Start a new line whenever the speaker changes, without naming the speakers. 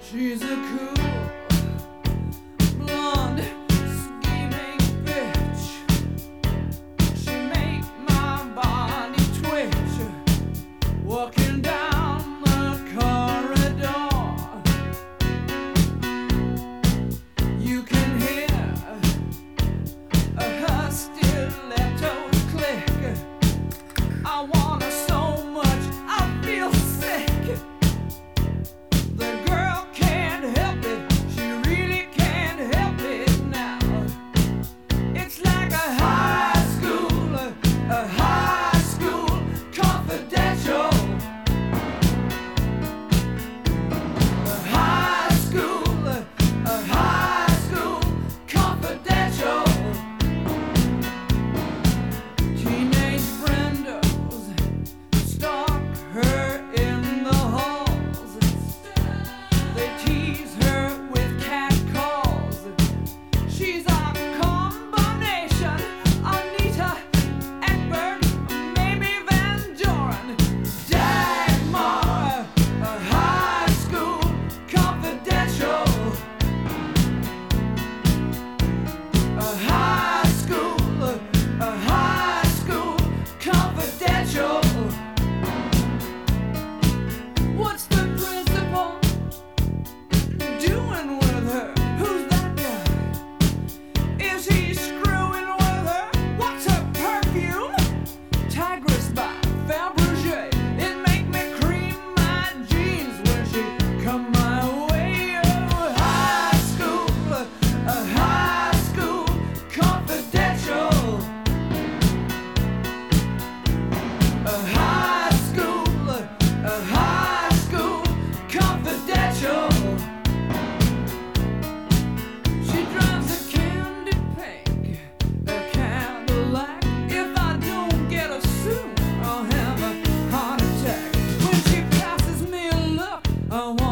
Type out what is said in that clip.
She's a cool, blonde, scheming bitch. She make my body twitch, walking down the corridor. You can hear her stilettos click. I want her so much, I feel sick. The girl can't help it, she really can't help it now. It's like a high school confidential. A high school confidential. Teenage Brendos stalk her in the halls. They tease her with cat calls. She's a combination, Anita Ekberg, maybe Van Doren, Dagmar, a high school confidential. A high school confidential. What's the principal doing with her? Who's that guy? Is he screwing with her? What's her perfume? Tigress by Fabergé. It make me cream my jeans when she come my way. Oh, high school confidential. A high school confidential. She drives a candy pink, a Cadillac. If I don't get her soon, I'll have a heart attack. When she passes me a look, I want